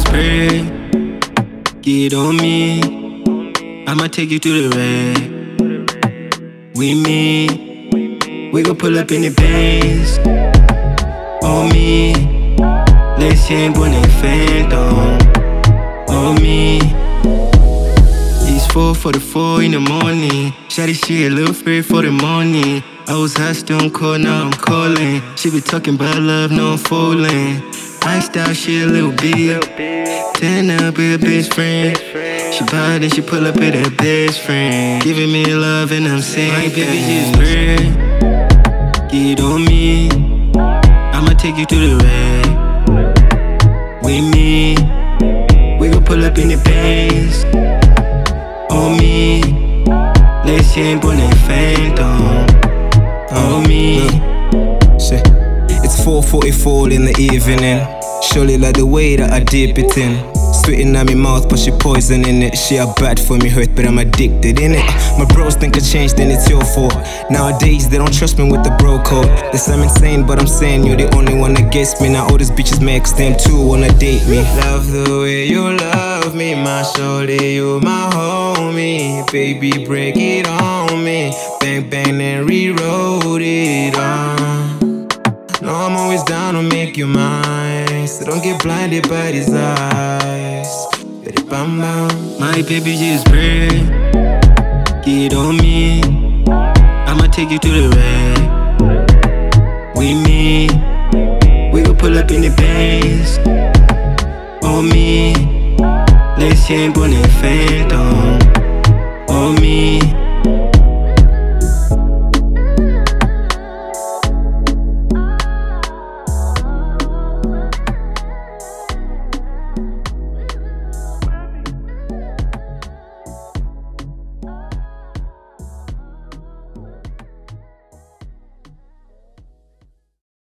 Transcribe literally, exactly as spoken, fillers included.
spray, get on me. I'ma take you to the red. We meet, we gon' pull up in the Benz. On me, let's change when they phantom. On me, it's four forty-four in the morning. Shawty, she a little afraid for the morning. I was hot, still cold, now I'm calling. She be talking about love, no I'm falling. Iced out, she a little bit. Turn up with a best friend. She bought and she pull up with her best friend. Giving me love and I'm saying, my baby just bread. Get on me, I'ma take you to the red. We meet, we gon' pull up in the Benz. On me, let's change when they phantom. On me. Shit. It's four forty-four in the evening. Surely like the way that I dip it in. Spitting at me mouth, but she poisoning it. She a bad for me hurt, but I'm addicted in it. My bros think I changed, then it's your fault. Nowadays, they don't trust me with the bro code. They say I'm insane, but I'm saying you're the only one that gets me. Now all these bitches makes them too wanna date me. Love the way you love me, my shorty, you my homie. Baby, break it on me. Bang, bang, then rewrote it on. No, I'm always down to make you mine. So don't get blinded by these eyes. Bam, bam. My baby just bread. Get on me, I'ma take you to the red. We meet, we gon' pull up in the Benz. On me, let's change when they phantom. On me.